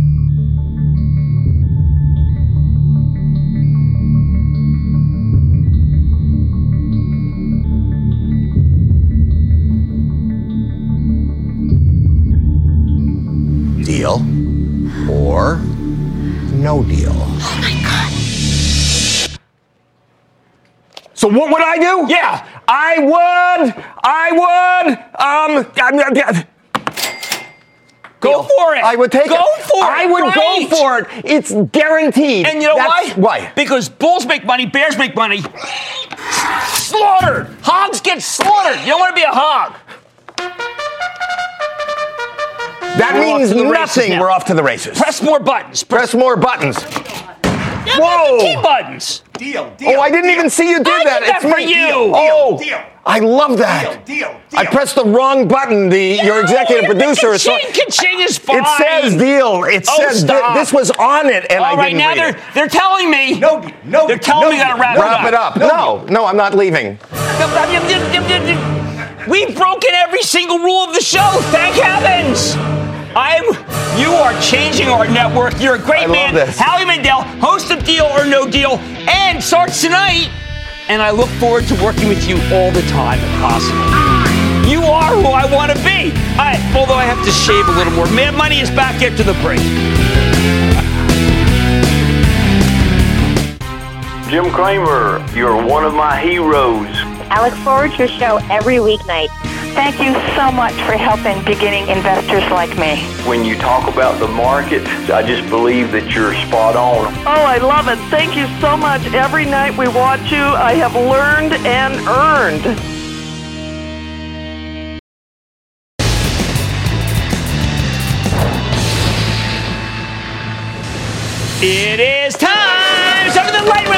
Deal or no deal. Oh my God. So what would I do? Yeah. I would, I would, um, I'm, Go deal. for it. I would take go it. Go for it. I would right. go for it. It's guaranteed. And you know That's, why? Why? Because bulls make money, bears make money. Slaughtered. Hogs get slaughtered. You don't want to be a hog. That We're off means to the races nothing. now. We're off to the races. Press more buttons. Press more buttons. Yeah, Whoa. the key buttons. Deal, deal. Oh, I didn't even see you do I that. did that It's for me. you. Oh, Deal, deal. I love that. Deal, deal, deal. I pressed the wrong button. The your executive yeah, producer. Ka-ching, ka-ching is fine. It says deal. It Oh, says thi- stop. this was on it, and All I right, didn't now read they're it. they're telling me. No, no. They're telling no, me we gotta wrap, Wrap it up. No, no, I'm not leaving. We've broken every single rule of the show. Thank heavens. I'm. You are changing our network. You're a great I love man. this. Howie Mandel, host of Deal or No Deal, and starts tonight. And I look forward to working with you all the time if possible. You are who I want to be. I, although I have to shave a little more. Mad Money is back after the break. Jim Cramer, you're one of my heroes. I look forward to your show every weeknight. Thank you so much for helping beginning investors like me. When you talk about the market, I just believe that you're spot on. Oh, I love it. Thank you so much. Every night we watch you, I have learned and earned. It is time! Some of the light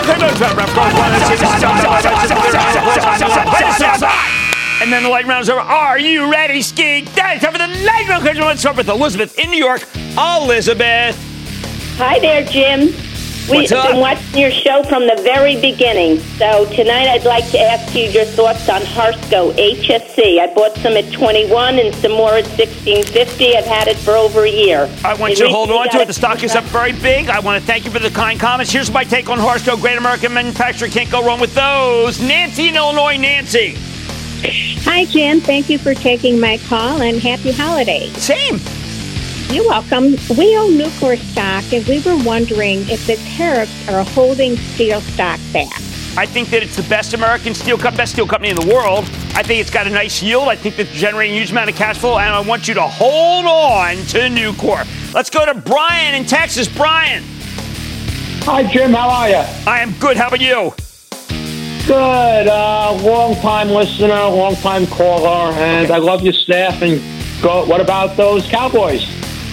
And then the light round is over. Are you ready, Ski? Time for the light round. Let's start with Elizabeth in New York. Elizabeth. Hi there, Jim. We've What's up? been watching your show from the very beginning. So tonight I'd like to ask you your thoughts on Harsco H S C. I bought some at twenty-one and some more at sixteen fifty. I've had it for over a year. I want It you to hold recently on to got it. The stock is up very big. I want to thank you for the kind comments. Here's my take on Harsco. Great American manufacturer. Can't go wrong with those. Nancy in Illinois. Nancy. Hi, Jim. Thank you for taking my call and happy holidays. Same. You're welcome. We own Nucor stock, and we were wondering if the tariffs are holding steel stock back. I think that it's the best American steel company, best steel company in the world. I think it's got a nice yield. I think it's generating a huge amount of cash flow, and I want you to hold on to Nucor. Let's go to Brian in Texas. Brian. Hi, Jim. How are you? I am good. How about you? Good. Uh, long-time listener, long-time caller, and okay. I love your staff. And go. What about those Cowboys?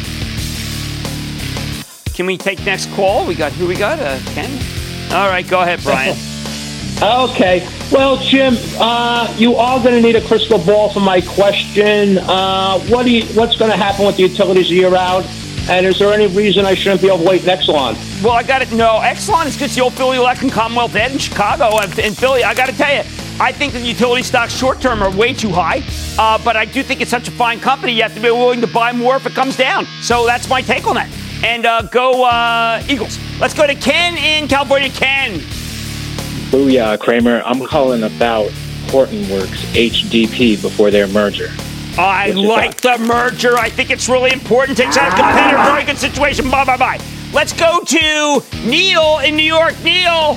Can we take next call? We got who we got? Uh, Ken? All right, go ahead, Brian. Okay. Well, Jim, uh, you are going to need a crystal ball for my question. Uh, what do you, what's going to happen with the utilities a year out? And is there any reason I shouldn't be overweight in Exelon? Well, I got to know. Exelon is just the old Philly Electric Commonwealth Ed in Chicago and in Philly. I got to tell you, I think the utility stocks short term are way too high. Uh, but I do think it's such a fine company. You have to be willing to buy more if it comes down. So that's my take on that. And uh, go uh, Eagles. Let's go to Ken in California. Ken. Booyah, Kramer. I'm calling about Hortonworks H D P before their merger. I like the merger. I think it's really important. Takes out a competitor. Very good situation. Bye, bye, bye. Let's go to Neil in New York. Neil.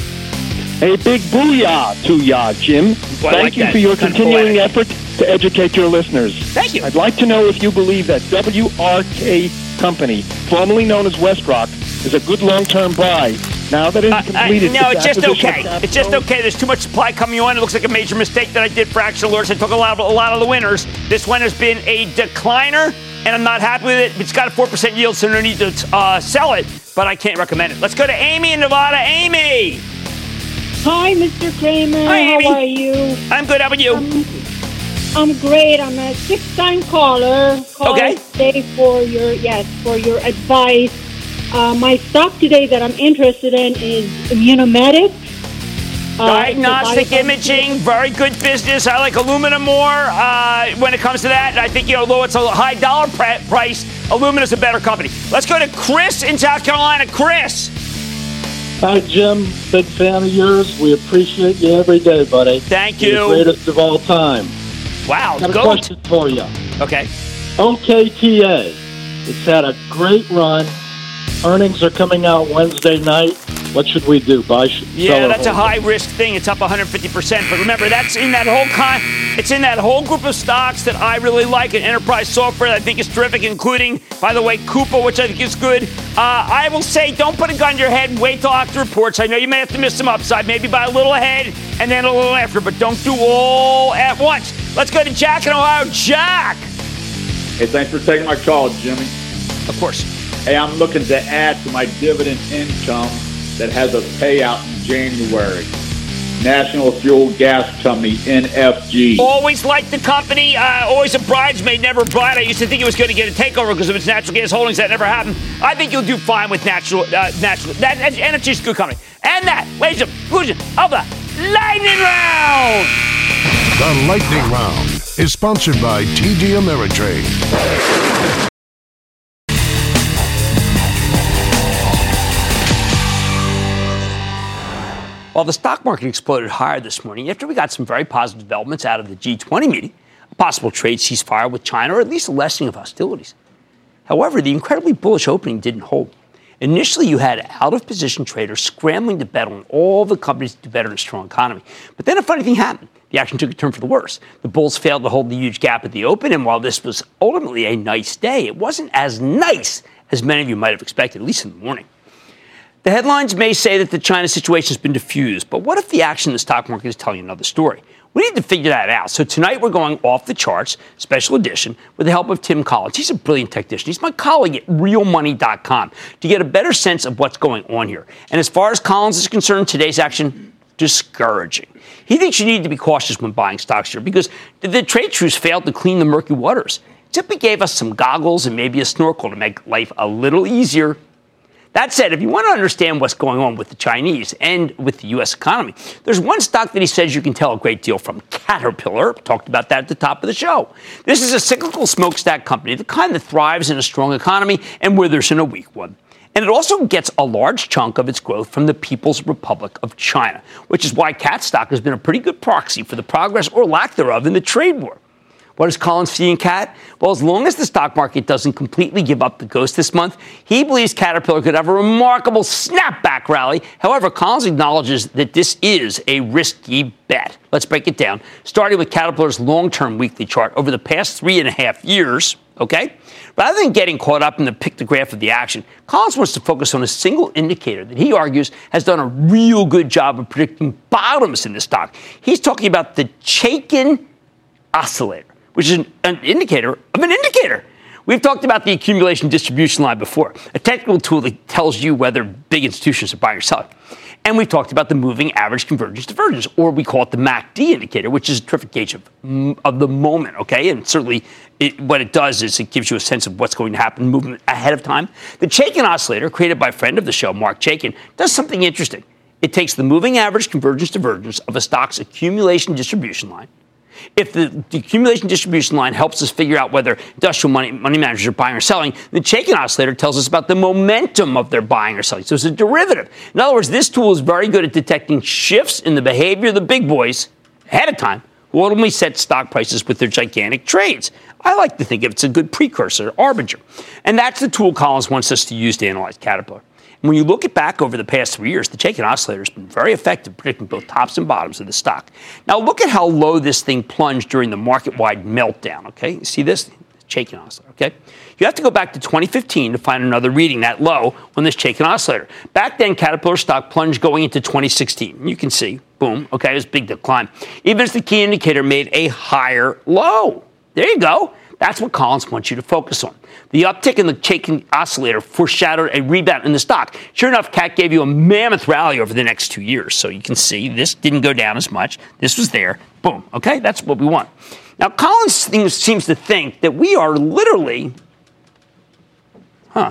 Hey, big booyah to ya, Jim. Well, Thank like you that. for your Kind of continuing poetic. effort to educate your listeners. Thank you. I'd like to know if you believe that W R K Company, formerly known as WestRock, is a good long-term buy. Now that it's completed, Uh, no, its it's just acquisition okay. of Capstone- It's just okay. There's too much supply coming on. It looks like a major mistake that I did for Action Alerts. I took a lot of a lot of the winners. This one has been a decliner, and I'm not happy with it. It's got a four percent yield, so no need to uh, sell it, but I can't recommend it. Let's go to Amy in Nevada. Amy. Hi, Mister Kramer. Hi, Amy. How are you? I'm good. How about you? Um, I'm great. I'm a six-time caller. Call Okay. Today for your yes for your advice. Uh, my stock today that I'm interested in is Immunomedics. Uh, Diagnostic imaging, very good business. I like aluminum more uh, when it comes to that. I think, you know, although it's a high dollar pr- price, aluminum's a better company. Let's go to Chris in South Carolina. Chris. Hi, Jim. Big fan of yours. We appreciate you every day, buddy. Thank You're you. the greatest of all time. Wow, Got a goat. question for you. Okay. O K T A. It's had a great run. Earnings are coming out Wednesday night. What should we do? Buy? Sh- Yeah, sell or that's a hold? high risk thing. It's up one hundred fifty percent. But remember, that's in that whole con. It's in that whole group of stocks that I really like. And enterprise software, that I think is terrific, including, by the way, Coupa, which I think is good. Uh, I will say, don't put a gun to your head and wait till after reports. I know you may have to miss some upside. Maybe buy a little ahead and then a little after, but don't do all at once. Let's go to Jack in Ohio. Jack. Hey, thanks for taking my call, Jimmy. Of course. Hey, I'm looking to add to my dividend income that has a payout in January. National Fuel Gas Company, N F G. Always liked the company. Uh, always a bridesmaid, never a bride. I used to think it was going to get a takeover because of its natural gas holdings. That never happened. I think you'll do fine with natural. Uh, natural. That N F G is a good company. And that, ladies and gentlemen, conclusion of the lightning round. The Lightning Round is sponsored by T D Ameritrade. While the stock market exploded higher this morning after we got some very positive developments out of the G twenty meeting, a possible trade ceasefire with China, or at least a lessening of hostilities. However, the incredibly bullish opening didn't hold. Initially, you had out-of-position traders scrambling to bet on all the companies to do better in a strong economy. But then a funny thing happened. The action took a turn for the worse. The bulls failed to hold the huge gap at the open, and while this was ultimately a nice day, it wasn't as nice as many of you might have expected, at least in the morning. The headlines may say that the China situation has been diffused, but what if the action in the stock market is telling you another story? We need to figure that out. So tonight we're going off the charts, special edition, with the help of Tim Collins. He's a brilliant technician. He's my colleague at real money dot com to get a better sense of what's going on here. And as far as Collins is concerned, today's action, discouraging. He thinks you need to be cautious when buying stocks here because the trade truce failed to clean the murky waters. Simply gave us some goggles and maybe a snorkel to make life a little easier. That said, if you want to understand what's going on with the Chinese and with the U S economy, there's one stock that he says you can tell a great deal from, Caterpillar. Talked about that at the top of the show. This is a cyclical smokestack company, the kind that thrives in a strong economy and withers in a weak one. And it also gets a large chunk of its growth from the People's Republic of China, which is why cat stock has been a pretty good proxy for the progress or lack thereof in the trade war. What does Collins see in Cat? Well, as long as the stock market doesn't completely give up the ghost this month, he believes Caterpillar could have a remarkable snapback rally. However, Collins acknowledges that this is a risky bet. Let's break it down, starting with Caterpillar's long-term weekly chart over the past three and a half years, okay? Rather than getting caught up in the pictograph of the action, Collins wants to focus on a single indicator that he argues has done a real good job of predicting bottoms in the stock. He's talking about the Chaikin Oscillator, which is an, an indicator of an indicator. We've talked about the accumulation distribution line before, a technical tool that tells you whether big institutions are buying or selling. And we've talked about the moving average convergence divergence, or we call it the M A C D indicator, which is a terrific gauge of, of the moment, okay? And certainly it, what it does is it gives you a sense of what's going to happen movement ahead of time. The Chaikin Oscillator, created by a friend of the show, Mark Chaikin, does something interesting. It takes the moving average convergence divergence of a stock's accumulation distribution line. If the, the accumulation distribution line helps us figure out whether industrial money, money managers are buying or selling, the Chaikin Oscillator tells us about the momentum of their buying or selling. So it's a derivative. In other words, this tool is very good at detecting shifts in the behavior of the big boys ahead of time, who ultimately set stock prices with their gigantic trades. I like to think of it as a good precursor, arbinger. And that's the tool Collins wants us to use to analyze Caterpillar. When you look at back over the past three years, the Chaikin Oscillator has been very effective predicting both tops and bottoms of the stock. Now, look at how low this thing plunged during the market-wide meltdown, okay? You see this? Chaikin Oscillator, okay? You have to go back to twenty fifteen to find another reading that low on this Chaikin Oscillator. Back then, Caterpillar stock plunged going into twenty sixteen. You can see, boom, okay, it was a big decline. Even as the key indicator made a higher low. There you go. That's what Collins wants you to focus on. The uptick in the Chaikin Oscillator foreshadowed a rebound in the stock. Sure enough, Cat gave you a mammoth rally over the next two years. So you can see this didn't go down as much. This was there. Boom. Okay, that's what we want. Now, Collins seems to think that we are literally, huh.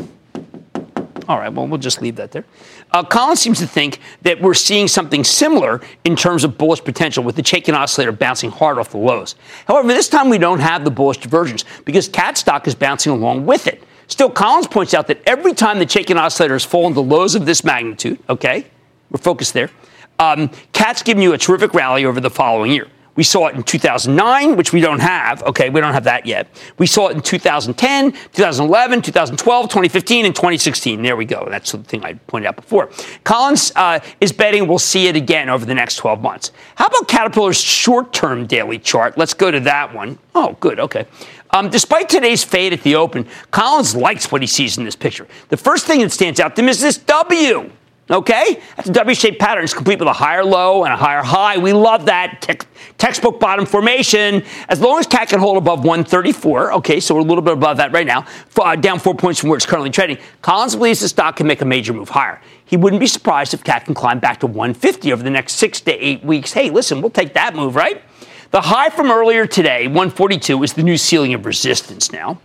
All right, well, we'll just leave that there. Uh, Collins seems to think that we're seeing something similar in terms of bullish potential with the Chaikin Oscillator bouncing hard off the lows. However, this time we don't have the bullish divergence because Cat stock is bouncing along with it. Still, Collins points out that every time the Chaikin Oscillator has fallen to lows of this magnitude, okay, we're focused there, um, Cat's giving you a terrific rally over the following year. We saw it in two thousand nine, which we don't have. Okay, we don't have that yet. We saw it in two thousand ten, two thousand eleven, two thousand twelve, twenty fifteen, and twenty sixteen. There we go. That's the thing I pointed out before. Collins uh, is betting we'll see it again over the next twelve months. How about Caterpillar's short-term daily chart? Let's go to that one. Oh, good. Okay. Um, despite today's fade at the open, Collins likes what he sees in this picture. The first thing that stands out to him is this W. Okay? That's a W-shaped pattern. It's complete with a higher low and a higher high. We love that te- textbook bottom formation. As long as Cat can hold above one thirty-four, okay, so we're a little bit above that right now, uh, down four points from where it's currently trading, Collins believes the stock can make a major move higher. He wouldn't be surprised if Cat can climb back to one fifty over the next six to eight weeks. Hey, listen, we'll take that move, right? The high from earlier today, one forty-two, is the new ceiling of resistance now.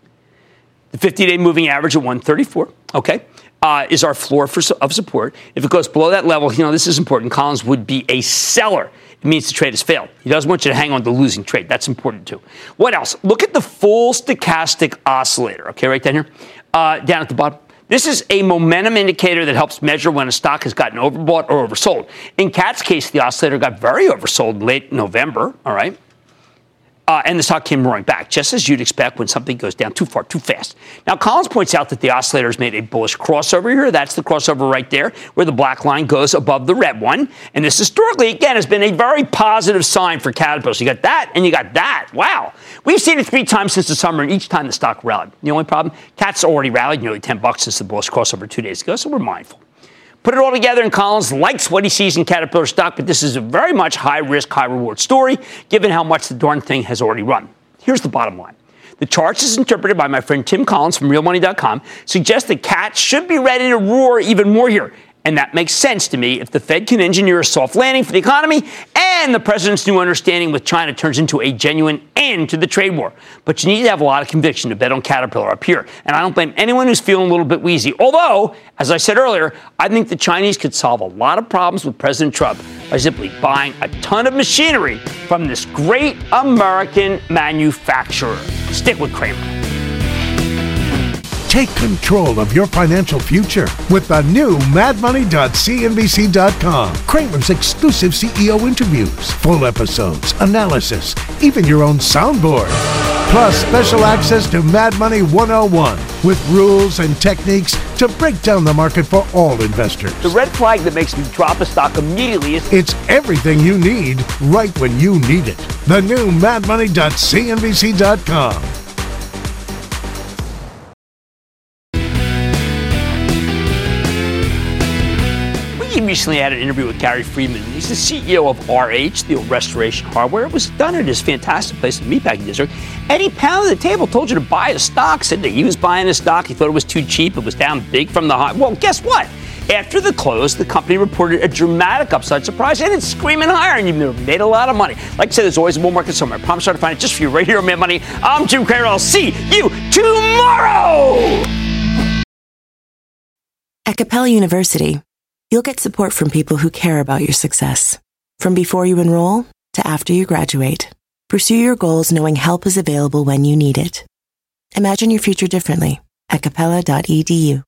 The fifty-day moving average at one thirty-four, okay, uh, is our floor for, of support. If it goes below that level, you know, this is important. Collins would be a seller. It means the trade has failed. He doesn't want you to hang on to the losing trade. That's important, too. What else? Look at the full stochastic oscillator, okay, right down here, uh, down at the bottom. This is a momentum indicator that helps measure when a stock has gotten overbought or oversold. In Cat's case, the oscillator got very oversold in late November, all right? Uh, and the stock came roaring back, just as you'd expect when something goes down too far, too fast. Now, Collins points out that the oscillator has made a bullish crossover here. That's the crossover right there, where the black line goes above the red one. And this historically, again, has been a very positive sign for Caterpillar. So you got that, and you got that. Wow. We've seen it three times since the summer, and each time the stock rallied. The only problem, Cat's already rallied nearly ten bucks since the bullish crossover two days ago, so we're mindful. Put it all together, and Collins likes what he sees in Caterpillar stock, but this is a very much high-risk, high-reward story, given how much the darn thing has already run. Here's the bottom line. The charts, as interpreted by my friend Tim Collins from real money dot com, suggest that Cat should be ready to roar even more here. And that makes sense to me if the Fed can engineer a soft landing for the economy and the president's new understanding with China turns into a genuine end to the trade war. But you need to have a lot of conviction to bet on Caterpillar up here. And I don't blame anyone who's feeling a little bit wheezy. Although, as I said earlier, I think the Chinese could solve a lot of problems with President Trump by simply buying a ton of machinery from this great American manufacturer. Stick with Cramer. Take control of your financial future with the new mad money dot c n b c dot com. Kramer's exclusive C E O interviews, full episodes, analysis, even your own soundboard. Plus special access to Mad Money one oh one with rules and techniques to break down the market for all investors. The red flag that makes me drop a stock immediately is... It's everything you need right when you need it. The new mad money dot c n b c dot com. We recently had an interview with Gary Friedman. He's the C E O of R H, the old Restoration Hardware. It was done at his fantastic place in the Meatpacking District. And he pounded the table, told you to buy a stock, said that he was buying a stock. He thought it was too cheap. It was down big from the high. Well, guess what? After the close, the company reported a dramatic upside surprise, and it's screaming higher, and you've made a lot of money. Like I said, there's always a bull market somewhere. I promise I'll find it just for you right here on Mad Money. I'm Jim Cramer. I'll see you tomorrow! At Capella University, you'll get support from people who care about your success. From before you enroll to after you graduate, pursue your goals knowing help is available when you need it. Imagine your future differently at capella dot e d u.